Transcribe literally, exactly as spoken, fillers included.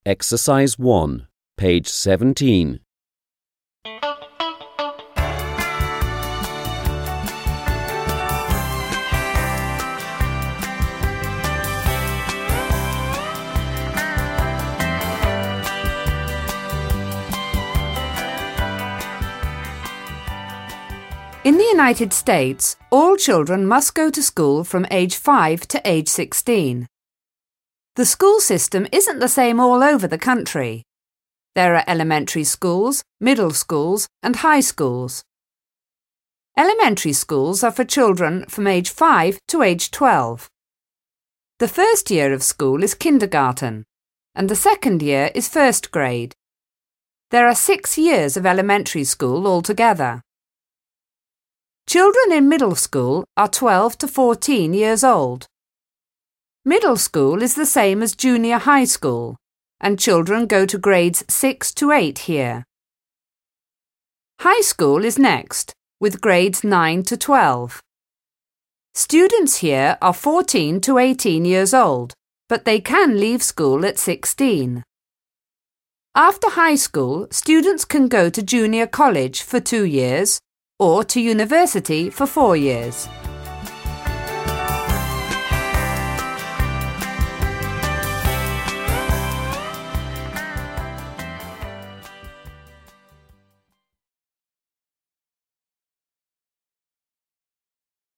Exercise one, page seventeen. In the United States, all children must go to school from age five to age sixteen. The school system isn't the same all over the country. There are elementary schools, middle schools, and high schools. Elementary schools are for children from age five to age twelve. The first year of school is kindergarten, and the second year is first grade. There are six years of elementary school altogether. Children in middle school are twelve to fourteen years old. Middle school is the same as junior high school, and children go to grades six to eight here. High school is next, with grades nine to twelve. Students here are fourteen to eighteen years old, but they can leave school at sixteen. After high school, students can go to junior college for two years, or to university for four years.